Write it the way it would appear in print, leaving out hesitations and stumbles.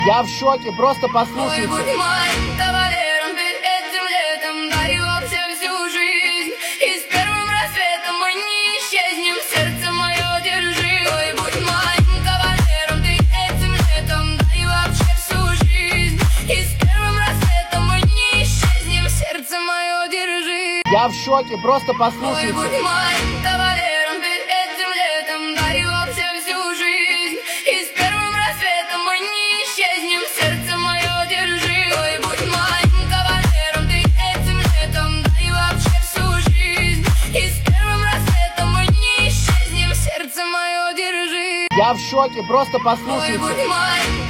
Я в шоке, просто Ой, послушайте. будь моим кавалером ты этим летом, дарю вообще всю жизнь. И с первым рассветом мы не исчезнем, сердце мое держи. Ой, будь моим кавалером ты этим летом, дарю вообще всю жизнь. И с первым рассветом мы не исчезнем, сердце мое держи. Я в шоке, просто Ой, послушайте. будь моим кавалером ты этим летом, дарю вообще всю жизнь. И с первым рассветом мы не исчезнем, сердце мое держи. Ой, будь моим кавалером ты этим летом, дарю вообще всю жизнь. И с первым рассветом мы не исчезнем, сердце мое держи. Я в шоке, просто Ой, послушайте. будь моим